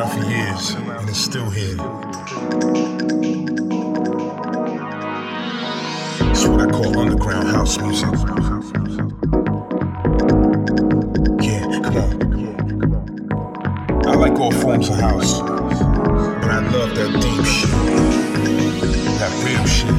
around for years, and it's still here. It's what I call underground house music. Yeah, come on. I like all forms of house, but I love that deep shit, that real shit.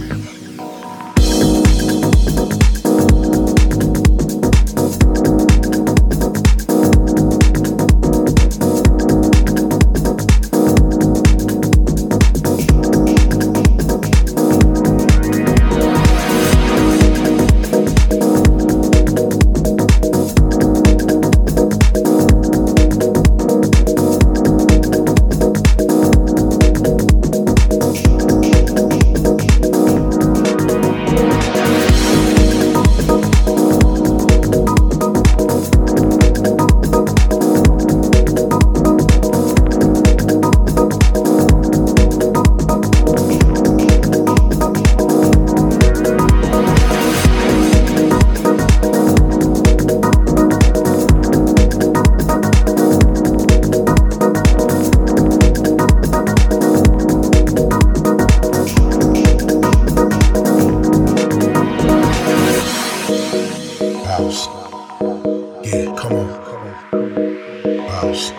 House. Yeah, come on. House.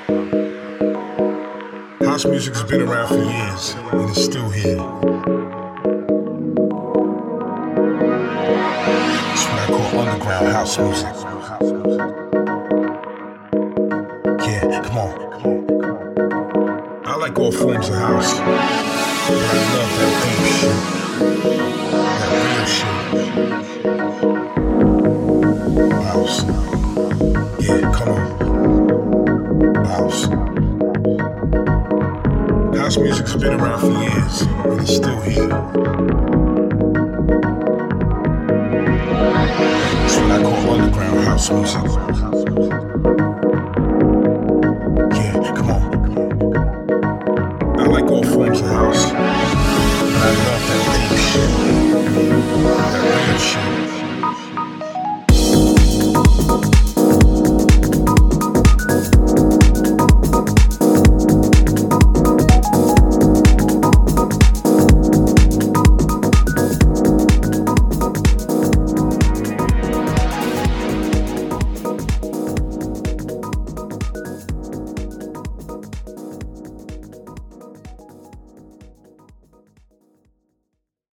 House music's been around for years, and it's still here. It's what I call underground house music. Yeah, come on. I like all forms of house, but I love that deep shit, that real shit. House. Yeah, come on. House. House music's been around for years, and it's still here. It's what I call underground house music.